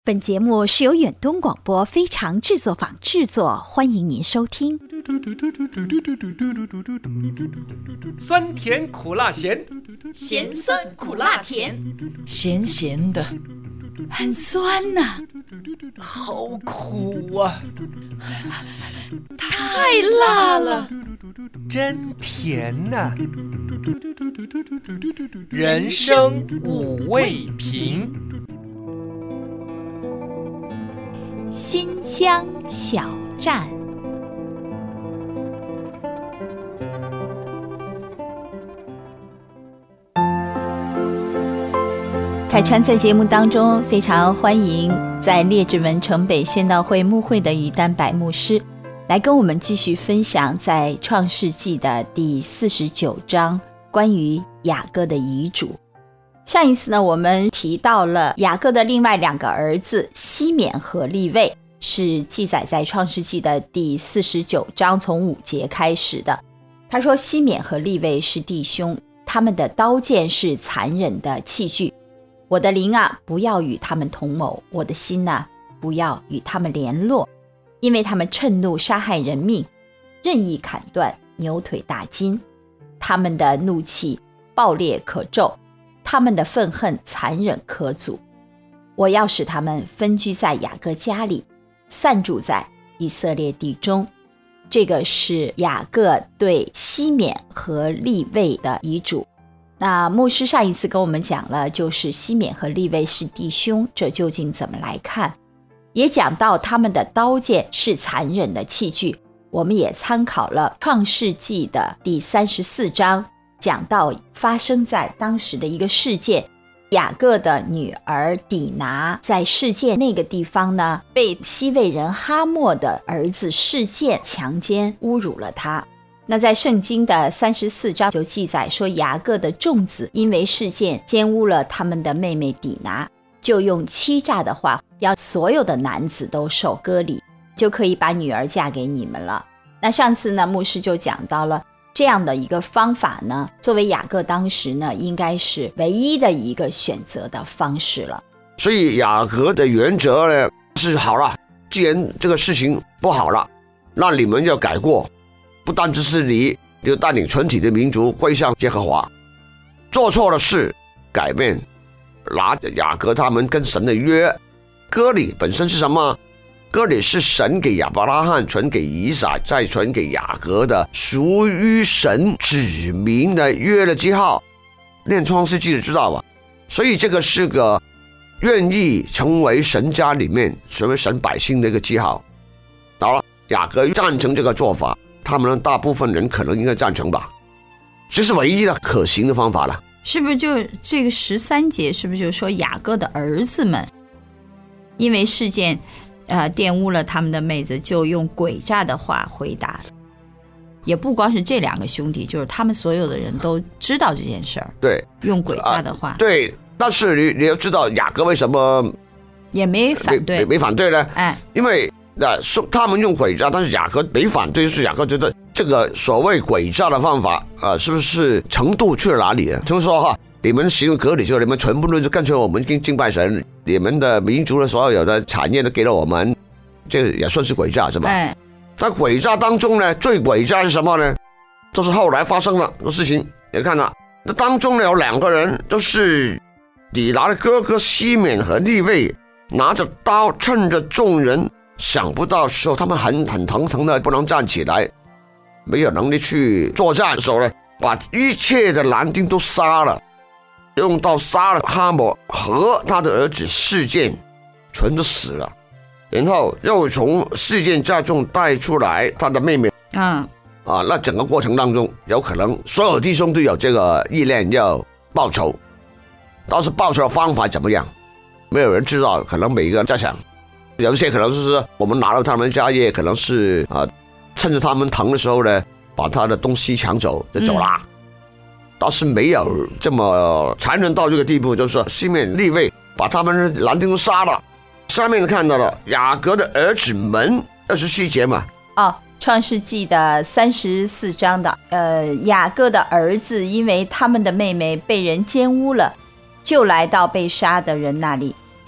本节目是由远东广播非常制作坊制作，欢迎您收听。 酸甜苦辣咸， 咸酸苦辣甜， 咸咸的， 很酸呐、 好苦啊！ 太辣了， 真甜呐、人生五味瓶， 新乡小站。凯川在节目当中非常欢迎在列治文城北宣道会牧会的于丹柏牧师来跟我们继续分享在创世纪的第49章关于雅各的遗嘱。上一次呢，我们提到了雅各的另外2个儿子西缅和利未，是记载在创世纪的第49章从5节开始的。他说西缅和利未是弟兄，他们的刀剑是残忍的器具。我的灵啊，不要与他们同谋，我的心啊，不要与他们联络，因为他们趁怒杀害人命，任意砍断牛腿大筋。他们的怒气暴烈可咒，他们的愤恨残忍可阻。我要使他们分居在雅各家里，散住在以色列地中。这个是雅各对西缅和利未的遗嘱。那牧师上一次跟我们讲了，就是西缅和利未是弟兄，这究竟怎么来看？也讲到他们的刀剑是残忍的器具。我们也参考了创世纪的第34章，讲到发生在当时的一个事件，雅各的女儿底拿在示剑那个地方呢，被西魏人哈莫的儿子示剑强奸侮辱了他。那在圣经的34章就记载说，雅各的众子因为示剑奸污了他们的妹妹底拿，就用欺诈的话要所有的男子都受割礼，就可以把女儿嫁给你们了。那上次呢，牧师就讲到了这样的一个方法呢，作为雅各当时呢，应该是唯一的一个选择的方式了。 所以雅各的原则呢是好了，既然这个事情不好了，那你们要改过，不单只是你就带领全体的民族归向耶和华，做错了事改变，拿雅各他们跟神的约。割礼本身是什么？割礼是神给亚伯拉罕传给以撒再传给雅各的属于神指明的约的记号，念创世纪的知道吧？所以这个是个愿意成为神家里面成为神百姓的一个记号。好了，雅各赞成这个做法，他们大部分人可能应该赞成吧，这是唯一的可行的方法了。 是不是就这个13节，是不是就说雅各的儿子们因为事件玷污了他们的妹子，就用诡诈的话回答？也不光是这2个兄弟，就是他们所有的人都知道这件事儿。 对， 用诡诈的话。 对，但是你要知道雅各为什么也没反对， 没反对呢？因为他们用诡诈，但是雅各没反对，是雅各觉得这个所谓诡诈的方法是不是程度去了哪里呢？就是说哈，你们行割礼之后，你们全部都是干脆我们敬拜神，你们的民族的所有的产业都给了我们，这也算是诡诈是吧？但诡诈当中呢，最诡诈是什么呢？就是后来发生了的事情，你看了，那当中呢有2个人，就是底拿的哥哥西缅和利未，拿着刀，趁着众人想不到的时候，他们很疼的不能站起来，没有能力去作战的时候呢，把一切的男丁都杀了，用刀杀了哈莫和他的儿子示剑，全都死了。然后又从示剑家中带出来他的妹妹，那整个过程当中，有可能所有弟兄都有这个意念要报仇，但是报仇的方法怎么样，没有人知道，可能每一个人在想，有些可能是我们拿到他们家业，可能是趁着他们疼的时候呢，把他的东西抢走就走了。但是没有这么残忍到这个地步，就是说西缅利未把他们男丁都杀了。下面看到了雅各的儿子们，27节嘛。 创世纪的34章的雅各的儿子因为他们的妹妹被人奸污了，就来到被杀的人那里，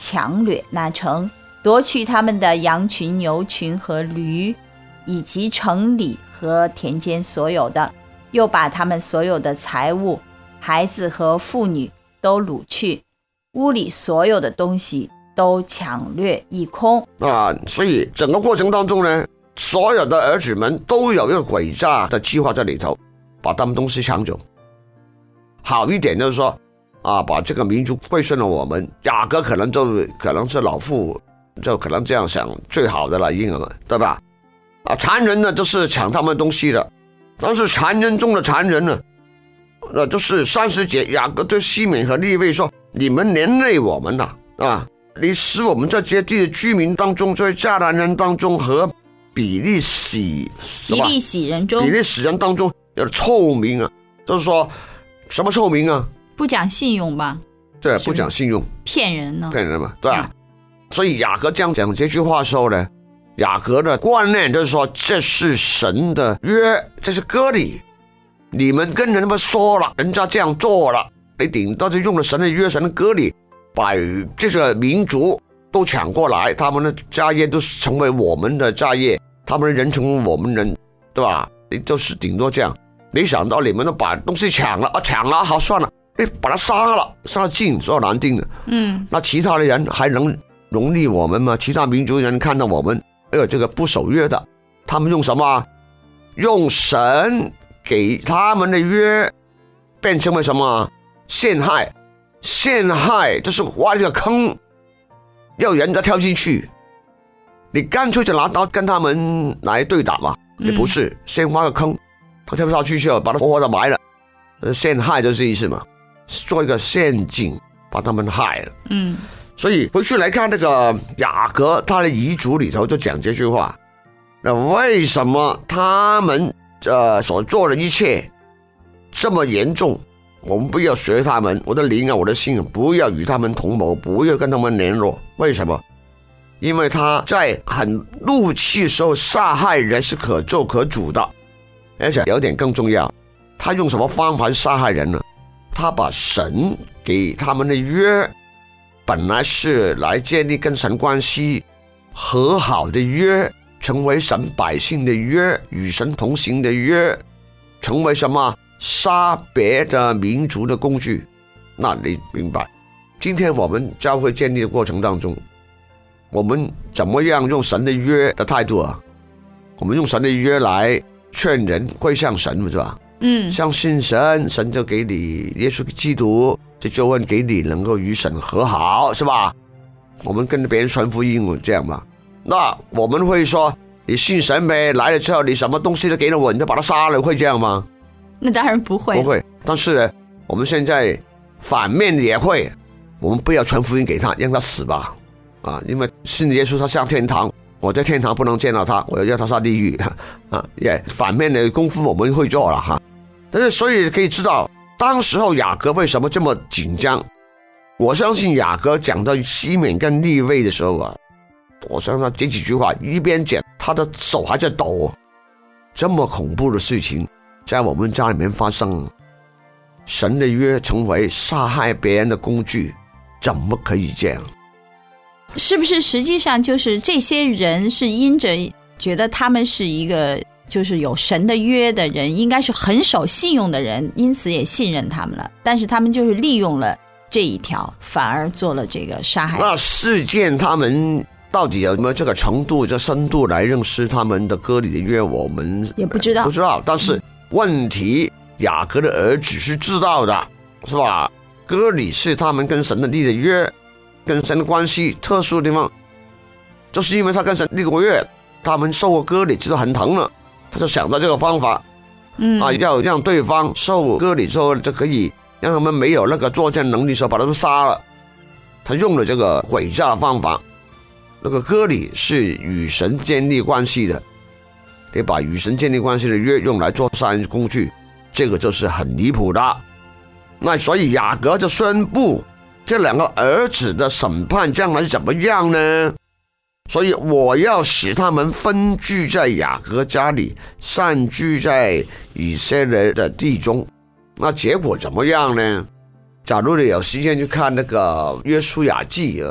强掠那城，夺去他们的羊群、牛群和驴，以及城里和田间所有的，又把他们所有的财物、孩子和妇女都掳去，屋里所有的东西都抢掠一空。 所以整个过程当中呢，所有的儿子们都有一个诡诈的计划在里头，把他们东西抢走。好一点就是说把这个民族归顺了我们，雅各可能是老父，就可能这样想最好的了，婴儿们，对吧？残忍呢就是抢他们东西的，但是残忍中的残忍呢，就是30节，雅各对西缅和利未说：你们连累我们了你使我们在这地的居民当中，在迦南人当中和比利洗人当中有臭名就是说什么臭名不讲信用吧？ 对，不讲信用， 骗人呢？ 骗人嘛，对所以雅各这样讲这句话的时候呢，雅各的观念就是说，这是神的约，这是割礼。你们跟人们说了，人家这样做了，你顶多就用了神的约、神的割礼，把这个民族都抢过来，他们的家业都成为我们的家业，他们的人成为我们人，对吧？你就是顶多这样。没想到你们都把东西抢了好算了，你把他杀了尽，所有难听的。那其他的人还能容纳我们吗？其他民族人看到我们这个不守约的，他们用什么？用神给他们的约变成为什么？陷害就是挖一个坑，要人家跳进去。你干脆就拿刀跟他们来对打嘛？也不是，先挖个坑，他跳不下去就把他活活的埋了。陷害就是意思嘛，做一个陷阱把他们害了。所以回去来看那个雅各他的遗嘱里头就讲这句话，那为什么他们所做的一切这么严重？我们不要学他们，我的灵我的心不要与他们同谋，不要跟他们联络。为什么？因为他在很怒气的时候杀害人是可咒可诅的，而且有点更重要，他用什么方法杀害人呢？他把神给他们的约，本来是来建立跟神关系和好的约，成为神百姓的约，与神同行的约，成为什么？杀别的民族的工具。那你明白，今天我们教会建立的过程当中，我们怎么样用神的约的态度我们用神的约来劝人归向神，是吧？相信神，神就给你耶稣基督，这救恩给你能够与神和好，是吧？我们跟别人传福音这样嘛。那我们会说你信神呗，来了之后你什么东西都给了我，你就把他杀了，会这样吗？ 那当然不会， 但是呢，我们现在反面也会，我们不要传福音给他，让他死吧。因为信耶稣他上天堂，我在天堂不能见到他，我要让他上地狱反面的功夫我们会做了但是所以可以知道当时候雅各为什么这么紧张。我相信雅各讲到西缅跟利未的时候我相信他这几句话一边讲，他的手还在抖。这么恐怖的事情在我们家里面发生，神的约成为杀害别人的工具，怎么可以这样？ 是不是实际上就是这些人是因着觉得他们是一个就是有神的约的人，应该是很守信用的人，因此也信任他们了，但是他们就是利用了这一条，反而做了这个杀害。 那事件他们到底有没有这个程度这深度来认识他们的割礼的约，我们也不知道。 但是问题雅各的儿子是知道的，是吧？割礼是他们跟神的立的约，跟神的关系特殊的地方，就是因为他跟神立过约，他们受过割礼知道很疼了，他就想到这个方法要让对方受割礼之后就可以让他们没有那个作战能力的时候把他们杀了。他用了这个诡诈的方法。那个割礼是与神建立关系的，你把与神建立关系的约用来做杀人工具，这个就是很离谱的。那所以雅各就宣布这两个儿子的审判将来怎么样呢？所以我要使他们分居在雅各家里，散居在以色列的地中。那结果怎么样呢？假如你有时间去看那个约书亚记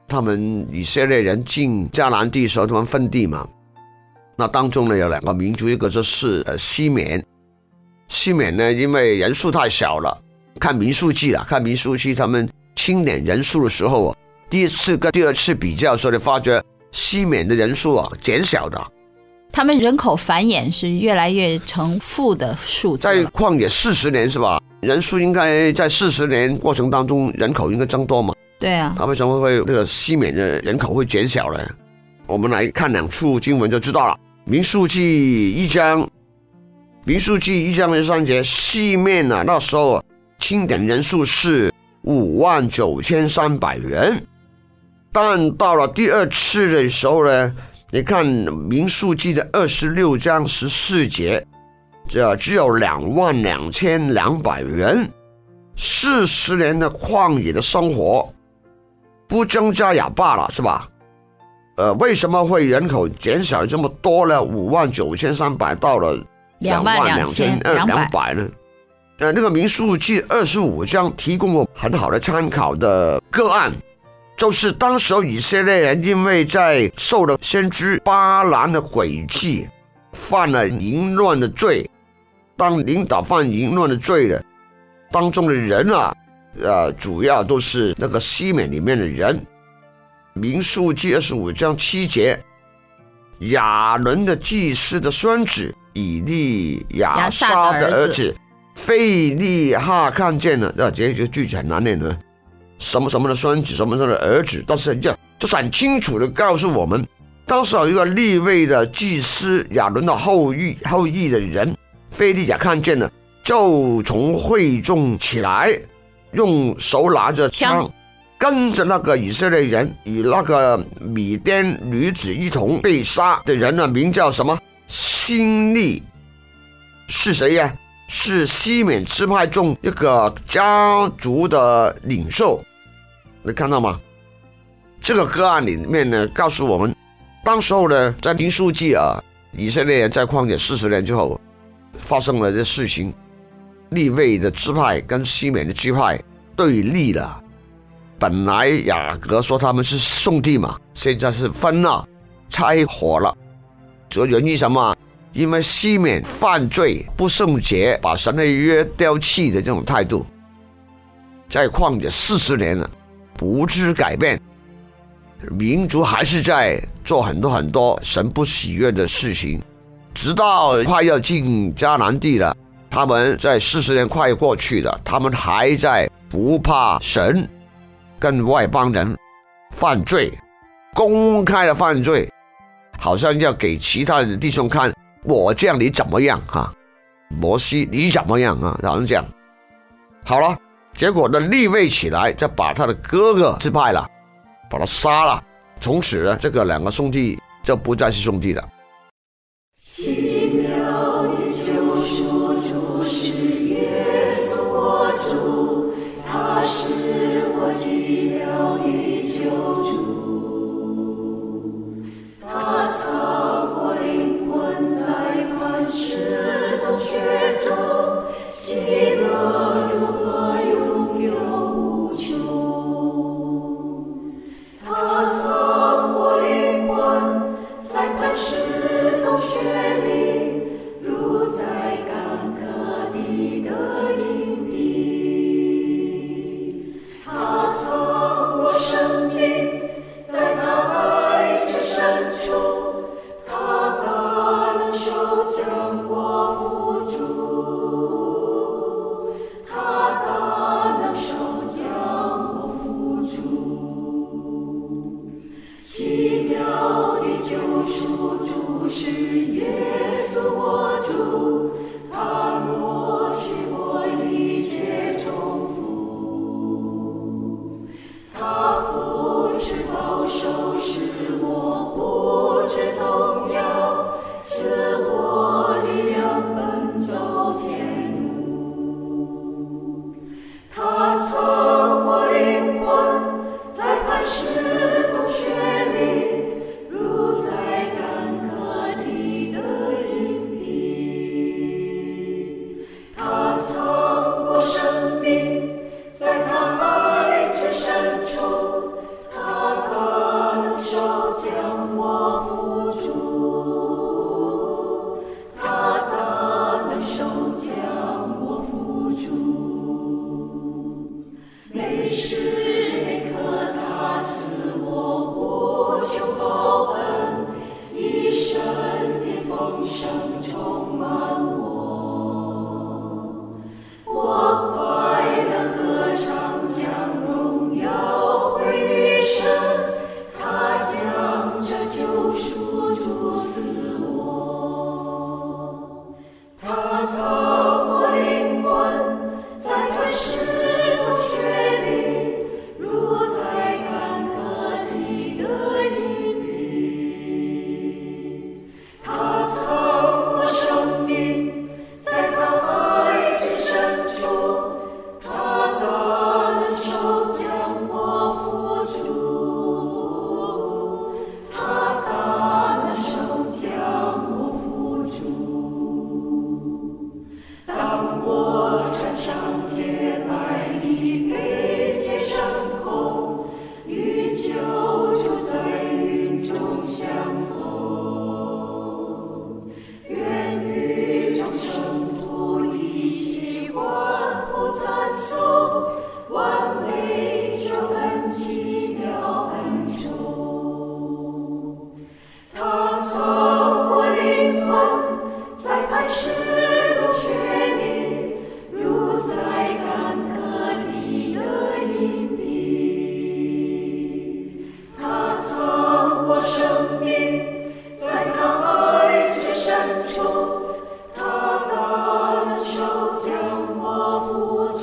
他们以色列人进迦南地的时候，他们分地嘛。那当中呢有2个民族，一个就是西缅。西缅呢，因为人数太小了，看民数记他们清点人数的时候，第一次跟第二次比较的时候，你发觉西缅的人数减小的。 他们人口繁衍是越来越成负的数字， 在旷野40年是吧？人数应该在40年过程当中，人口应该增多嘛？ 对啊。 他为什么会这个西缅的人口会减小呢？我们来看2处经文就知道了。民数记1章3节，西缅那时候清点人数是59300人，但到了第二次的时候呢，你看民数记的26章14节，这只有22200人。40年的旷野的生活，不增加也罢了，是吧？为什么会人口减少了这么多呢？59300到了22200呢？那个民数记25章提供了很好的参考的个案，就是当时以色列人因为在受了先知巴兰的诡计，犯了淫乱的罪。当领导犯淫乱的罪的当中的人主要都是那个西缅里面的人。民数记25章7节，亚伦的祭司的孙子以利亚撒的儿子费利哈看见了，这个句子很难念的，什么什么的孙子，什么什么的儿子，但是就是很清楚的告诉我们，当时有一个利未的祭司亚伦的后裔的人费利亚看见了，就从会众起来，用手拿着枪，跟着那个以色列人与那个米甸女子一同被杀的人呢，名叫什么？辛利。是谁呀？是西缅支派中一个家族的领袖。你看到吗？这个个案里面呢，告诉我们，当时候呢，在民数记以色列人在旷野40年之后，发生了这事情，利未的支派跟西缅的支派对立了。本来雅各说他们是兄弟嘛，现在是分了，拆伙了。主要原因什么？因为西缅犯罪不圣洁，把神的约丢弃的这种态度，在旷野40年了，不知改变，民族还是在做很多神不喜悦的事情，直到快要进迦南地了，他们在40年快过去了，他们还在不怕神，跟外邦人犯罪，公开的犯罪，好像要给其他的弟兄看，我这样你怎么样摩西你怎么样好像这样。好了，结果呢，利未起来就把他的哥哥支派了，把他杀了，从此呢，这个2个兄弟就不再是兄弟了。 奇妙的救赎主是耶稣我主，他是我奇妙的救主，他藏我灵魂在磐石洞穴中，喜乐如何永流无穷，他藏我灵魂在磐石洞穴里，如在干涸地的隐蔽，他藏我生命在他爱之深处，他大能手将我扶住，他大能手将我扶住。奇妙的救赎主是耶稣我主，他挪去我一切重负，他扶持保守，使我不致动摇，赐我力量奔走天路，他藏我灵魂在磐石洞穴里，如在干涸地的隐蔽， 将我扶住，他大能手将我扶住，每时每刻他赐我无穷厚恩，一生的丰盛充满我。我快乐歌唱，将荣耀归于神，他将这救赎主赐我，他造我灵魂，在磐石洞穴里，如在干涸地的阴里，他藏我生命，在他爱之深处，他大能手将我扶住，他大能手将我扶住。当我穿上洁白衣，背接上空，与救主在云中相逢，愿与众圣徒一起欢呼赞颂，完美救恩奇妙恩宠。他造我灵魂，在磐石洞穴里，如在干涸地的阴蔽。他藏我生命，在他爱之深处，他大能手将我扶住，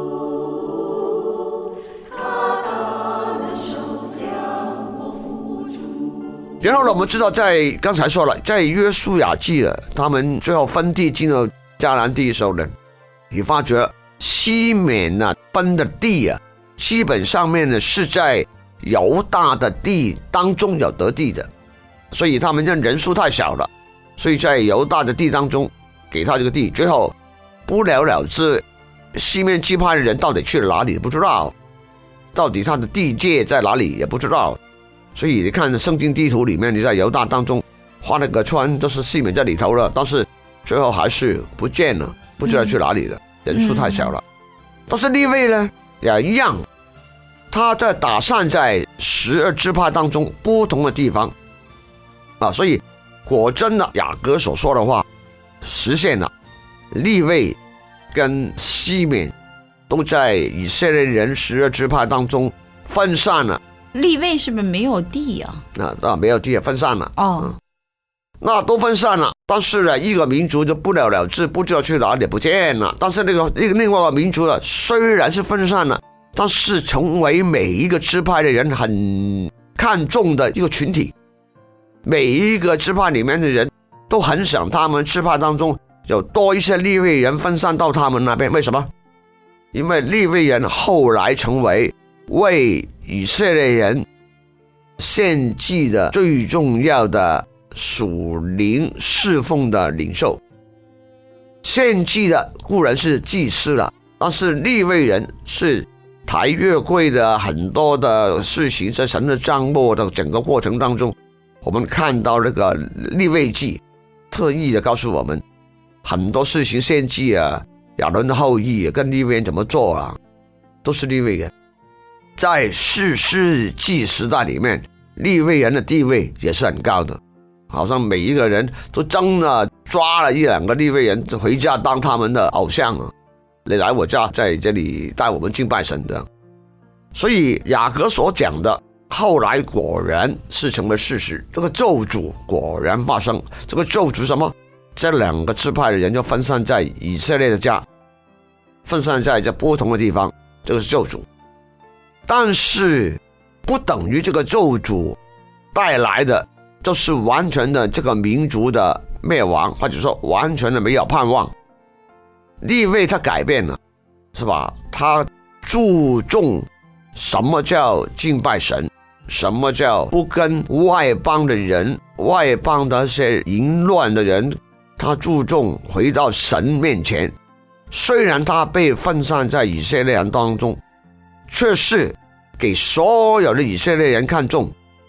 他大能手将我扶住。 然后呢，我们知道在刚才说了，在约书亚记他们最后分地进入迦南地的时候呢，你发觉西缅分的地基本上面呢是在犹大的地当中有得地的，所以他们认人数太小了，所以在犹大的地当中给他这个地，最后不了了之，西面支派的人到底去了哪里不知道，到底他的地界在哪里也不知道。所以你看圣经地图里面，你在犹大当中画那个圈都是西缅在里头了，但是最后还是不见了，不知道去哪里了，人数太小了。但是利未呢也一样，他在打散在12支派当中不同的地方所以果真的雅各所说的话实现了，利未跟西缅都在以色列人12支派当中分散了。 利未是不是没有地啊？ 没有地，分散了。那都分散了，但是呢，一个民族就不了了之，不知道去哪里，不见了。但是另外一个民族虽然是分散了，但是成为每一个支派的人很看重的一个群体。每一个支派里面的人都很想他们支派当中有多一些利未人分散到他们那边。为什么？因为利未人后来成为为以色列人献祭的最重要的属灵侍奉的领袖。献祭的固然是祭司了，但是利未人是抬月柜的很多的事情，在神的帐幕的整个过程当中，我们看到那个利未记特意的告诉我们很多事情，献祭亚伦的后裔跟利未人怎么做都是利未人。在士师记时代里面，利未人的地位也是很高的，好像每一个人都争了抓了1-2个利未人就回家当他们的偶像你来我家在这里带我们敬拜神的。所以雅各所讲的后来果然是成为事实，这个咒诅果然发生。这个咒诅什么？这2个支派的人就分散在以色列的家，分散在这不同的地方，这个是咒诅。但是不等于这个咒诅带来的就是完全的这个民族的灭亡，或者说完全的没有盼望。利未他改变了，是吧？他注重什么叫敬拜神，什么叫不跟外邦的人、外邦的那些淫乱的人，他注重回到神面前。虽然他被分散在以色列人当中，却是给所有的以色列人看重，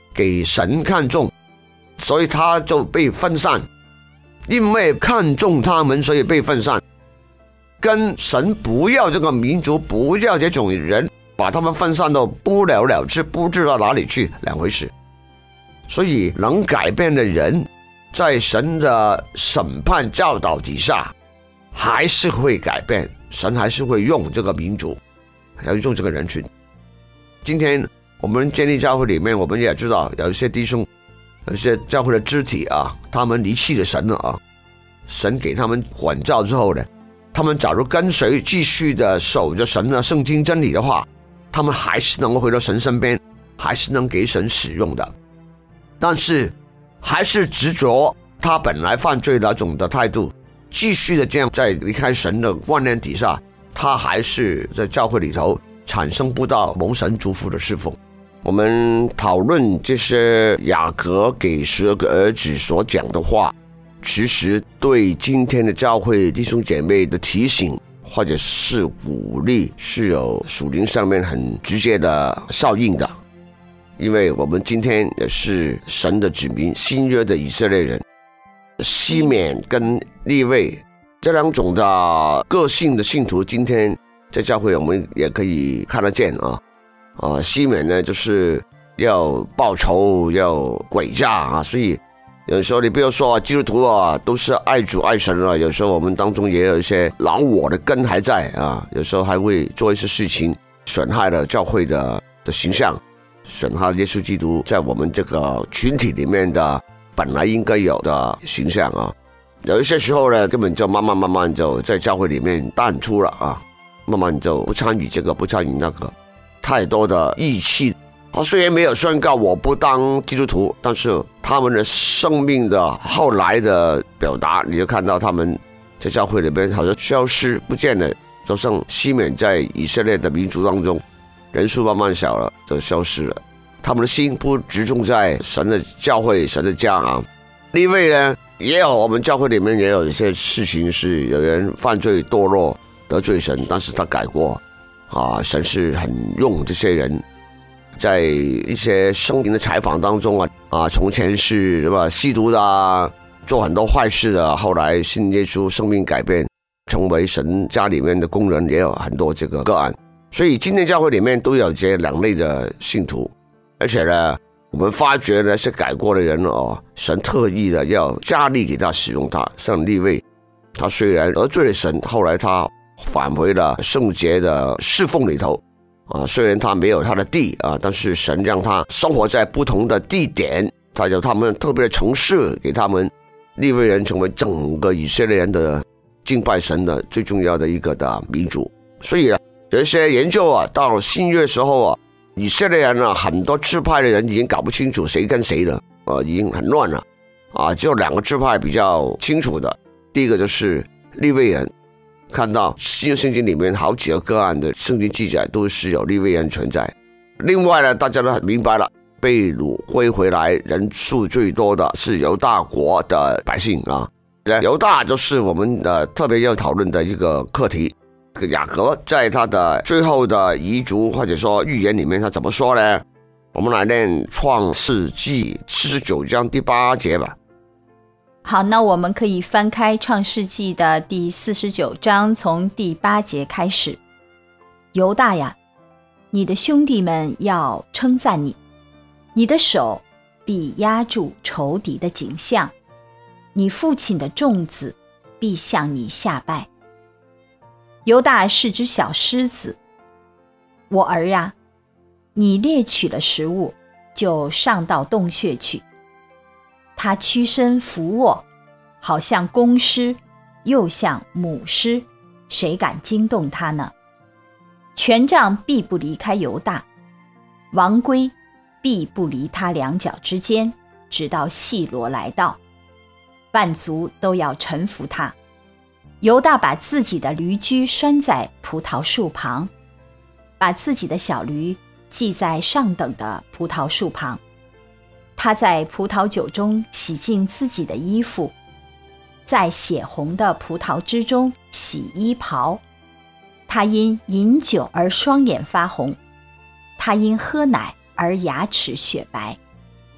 给神看重，所以他就被分散。因为看重他们，所以被分散。跟神不要这个民族，不要这种人，把他们分散到不了了之，不知道哪里去，两回事。所以能改变的人，在神的审判教导底下，还是会改变，神还是会用这个民族，要用这个人群。今天我们建立教会里面，我们也知道有一些弟兄，有一些教会的肢体啊，他们离弃了神了啊。神给他们管教之后呢，他们假如跟随继续的守着神的圣经真理的话，他们还是能够回到神身边，还是能给神使用的。但是还是执着他本来犯罪那种的态度，继续的这样在离开神的观念底下，他还是在教会里头产生不到蒙神祝福的侍奉。我们讨论这些雅各给12个儿子所讲的话，其实对今天的教会弟兄姐妹的提醒或者是鼓励，是有属灵上面很直接的效应的。因为我们今天也是神的子民，新约的以色列人，西缅跟利未这两种的个性的信徒，今天在教会我们也可以看得见啊。西缅呢就是要报仇，要诡诈啊，所以有时候你不要说基督徒啊都是爱主爱神啊，有时候我们当中也有一些老我的根还在啊，有时候还会做一些事情损害了教会的形象，损害耶稣基督在我们这个群体里面的本来应该有的形象啊。有一些时候呢，根本就慢慢就在教会里面淡出了啊，慢慢就不参与这个不参与那个，太多的义气。他虽然没有宣告我不当基督徒，但是他们的生命的后来的表达，你就看到他们在教会里面好像消失不见了，就像西缅在以色列的民族当中人数慢慢小了，就消失了。他们的心不集中在神的教会，神的家啊。利未呢，也有我们教会里面也有一些事情是有人犯罪堕落得罪神，但是他改过啊，神是很用这些人。在一些生平的采访当中啊，从前是什么吸毒的啊，做很多坏事的，后来信耶稣，生命改变，成为神家里面的工人，也有很多这个个案。所以今天教会里面都有这两类的信徒，而且呢，我们发觉呢是改过的人神特意的要加力给他使用他，像利未，他虽然得罪了神，后来他返回了圣洁的侍奉里头。虽然他没有他的地但是神让他生活在不同的地点，他有他们特别的城市，给他们利未人成为整个以色列人的敬拜神的最重要的一个的民族。所以有一些研究到了新约的时候以色列人很多支派的人已经搞不清楚谁跟谁了已经很乱了只有两个支派比较清楚的，第一个就是利未人。看到新约圣经里面好几个个案的圣经记载都是有利未人存在。另外呢，大家都很明白了，被掳归回来人数最多的是犹大国的百姓犹大就是我们特别要讨论的一个课题。雅各在他的最后的遗嘱或者说预言里面他怎么说呢？我们来念创世纪49章第8节吧。 好，那我们可以翻开创世纪的第49章，从第8节开始。犹大呀，你的兄弟们要称赞你，你的手必压住仇敌的颈项，你父亲的众子必向你下拜。犹大是只小狮子，我儿啊，你猎取了食物，就上到洞穴去。他屈身伏卧，好像公狮，又像母狮，谁敢惊动他呢？权杖必不离开犹大，王圭必不离他两脚之间，直到细罗来到，万族都要臣服他。犹大把自己的驴驹拴在葡萄树旁，把自己的小驴系在上等的葡萄树旁。他在葡萄酒中洗净自己的衣服，在血红的葡萄汁中洗衣袍。他因饮酒而双眼发红，他因喝奶而牙齿雪白。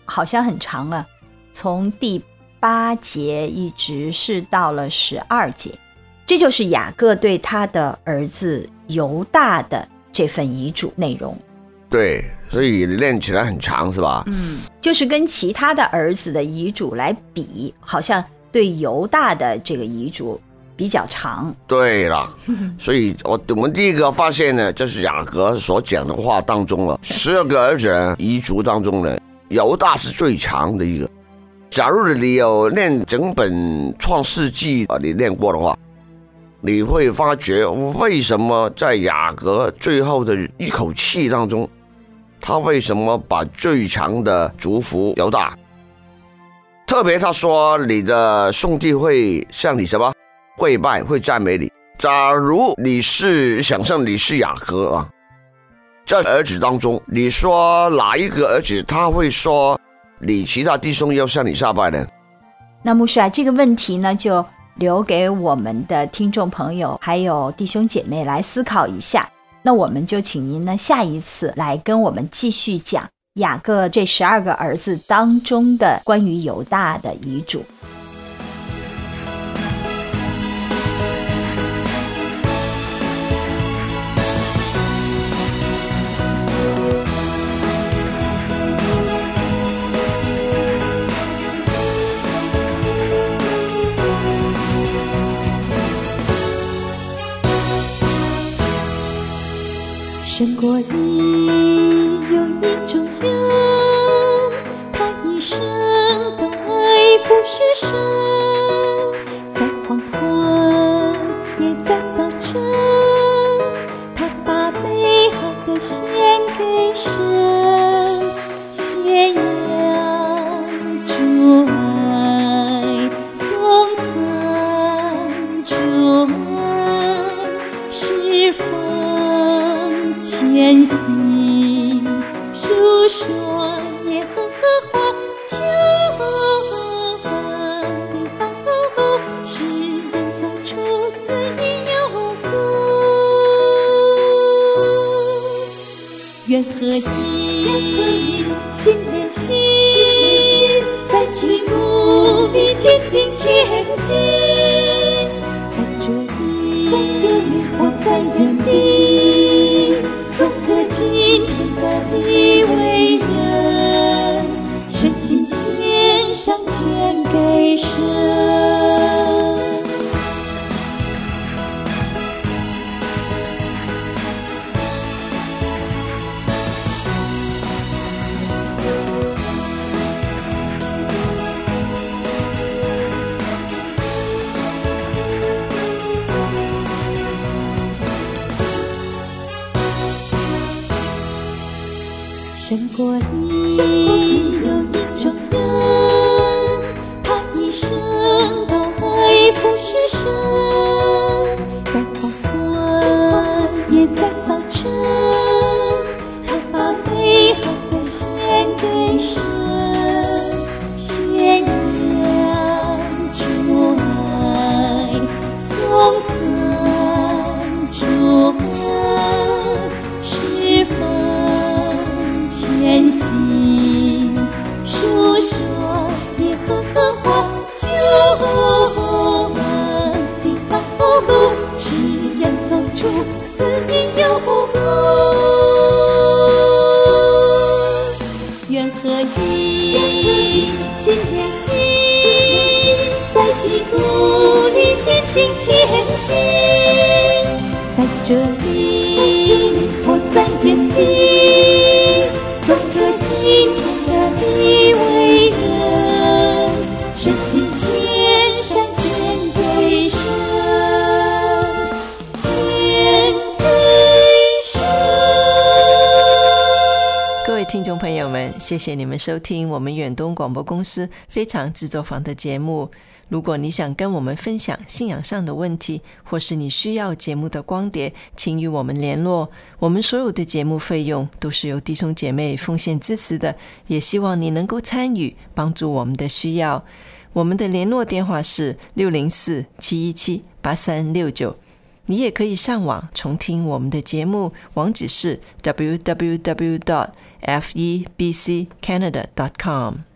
好像很长啊，从第8节一直是到了12节，这就是雅各对他的儿子犹大的这份遗嘱内容。 对，所以练起来很长是吧？ 就是跟其他的儿子的遗嘱来比，好像对犹大的这个遗嘱比较长。 对了，所以我们第一个发现呢，就是雅各所讲的话当中了，12个儿子遗嘱当中呢，犹大是最长的一个。假如你有念整本创世纪你念过的话，你会发觉为什么在雅各最后的一口气当中，他为什么把最长的祝福犹大？特别他说你的兄弟会向你什么跪拜，会赞美你。假如你是想象你是雅各啊，在儿子当中，你说哪一个儿子他会说你其他弟兄要向你下拜呢？ 那牧师啊，这个问题呢，就留给我们的听众朋友还有弟兄姐妹来思考一下。那我们就请您呢下一次来跟我们继续讲雅各这12个儿子当中的关于犹大的遗嘱。 胜过你有一种人，他一生都爱服侍神，在黄昏也在早晨，他把美好的献给神，宣扬主爱，颂赞主爱，释放前行，述说耶和华救恩的道路，使人走出自义幽谷。愿和你心连心，在基督里坚定前进，在这里或在原地，做个今天的利未人，身心献上全给神。胜过你有一种人，他一生都爱服侍神，在黄昏也在早晨，他把美好的献给神，宣扬主爱，颂赞主爱，释放前行，述说耶和华救恩的道路，使人走出死荫幽谷。愿和你心连心，在基督里坚定前进，在这里或在原地，做个今天的利未人，身心献上全给神，献给神。 各位听众朋友们，谢谢你们收听我们远东广播公司非常制作坊的节目。如果你想跟我们分享信仰上的问题，或是你需要节目的光碟，请与我们联络。我们所有的节目费用都是由弟兄姐妹奉献支持的，也希望你能够参与，帮助我们的需要。我们的联络电话是604-717-8369 你也可以上网重听我们的节目，网址是 www.febccanada.com。